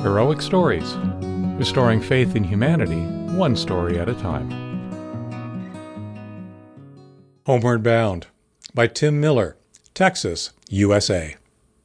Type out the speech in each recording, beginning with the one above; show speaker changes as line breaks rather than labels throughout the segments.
Heroic Stories, restoring faith in humanity, one story at a time. Homeward Bound by Tim Miller, Texas, USA.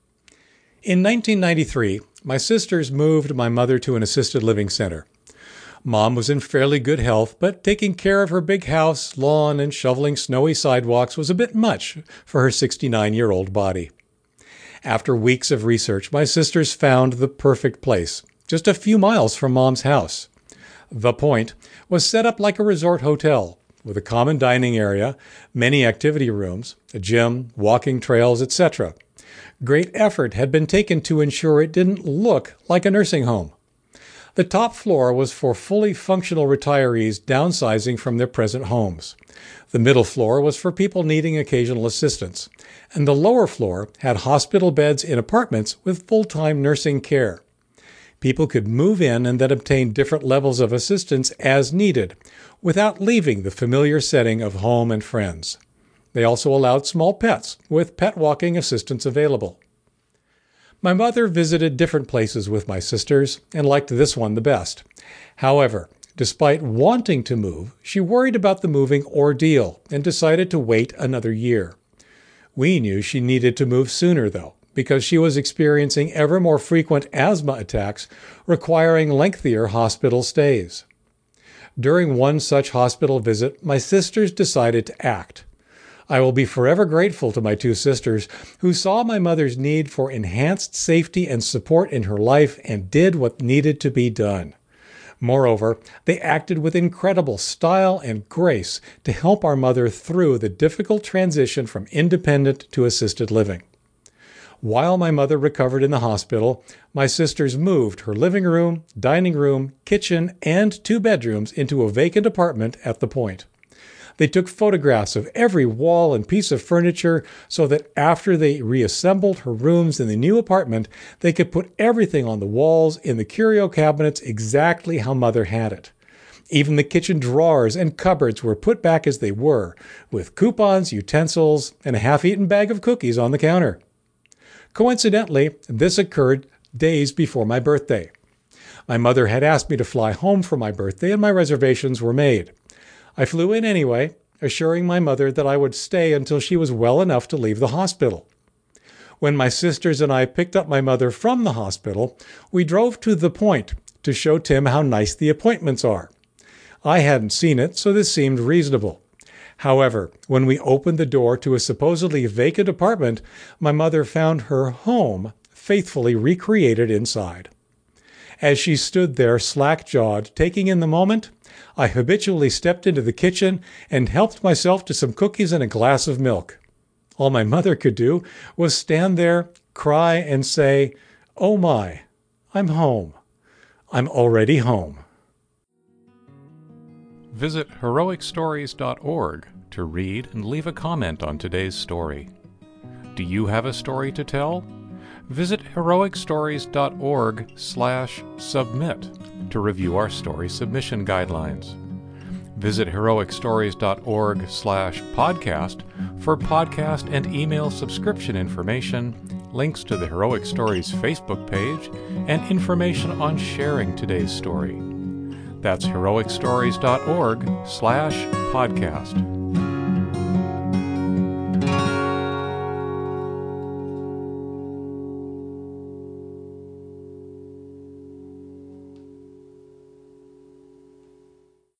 In 1993, my sisters moved my mother to an assisted living center. Mom was in fairly good health, but taking care of her big house, lawn, and shoveling snowy sidewalks was a bit much for her 69-year-old body. After weeks of research, my sisters found the perfect place, just a few miles from Mom's house. The Point was set up like a resort hotel, with a common dining area, many activity rooms, a gym, walking trails, etc. Great effort had been taken to ensure it didn't look like a nursing home. The top floor was for fully functional retirees downsizing from their present homes. The middle floor was for people needing occasional assistance, and the lower floor had hospital beds in apartments with full-time nursing care. People could move in and then obtain different levels of assistance as needed, without leaving the familiar setting of home and friends. They also allowed small pets, with pet walking assistance available. My mother visited different places with my sisters and liked this one the best. However, despite wanting to move, she worried about the moving ordeal and decided to wait another year. We knew she needed to move sooner, though, because she was experiencing ever more frequent asthma attacks requiring lengthier hospital stays. During one such hospital visit, my sisters decided to act. I will be forever grateful to my two sisters who saw my mother's need for enhanced safety and support in her life and did what needed to be done. Moreover, they acted with incredible style and grace to help our mother through the difficult transition from independent to assisted living. While my mother recovered in the hospital, my sisters moved her living room, dining room, kitchen, and 2 bedrooms into a vacant apartment at the Point. They took photographs of every wall and piece of furniture so that after they reassembled her rooms in the new apartment, they could put everything on the walls in the curio cabinets exactly how Mother had it. Even the kitchen drawers and cupboards were put back as they were, with coupons, utensils, and a half-eaten bag of cookies on the counter. Coincidentally, this occurred days before my birthday. My mother had asked me to fly home for my birthday, and my reservations were made. I flew in anyway, assuring my mother that I would stay until she was well enough to leave the hospital. When my sisters and I picked up my mother from the hospital, we drove to the Point to show Tim how nice the appointments are. I hadn't seen it, so this seemed reasonable. However, when we opened the door to a supposedly vacant apartment, my mother found her home faithfully recreated inside. As she stood there slack-jawed, taking in the moment, I habitually stepped into the kitchen and helped myself to some cookies and a glass of milk. All my mother could do was stand there, cry, and say, "Oh my, I'm home. I'm already home." Visit heroicstories.org to read and leave a comment on today's story. Do you have a story to tell? Visit heroicstories.org/submit to review our story submission guidelines. Visit heroicstories.org/podcast for podcast and email subscription information, links to the Heroic Stories Facebook page, and information on sharing today's story. That's heroicstories.org/podcast.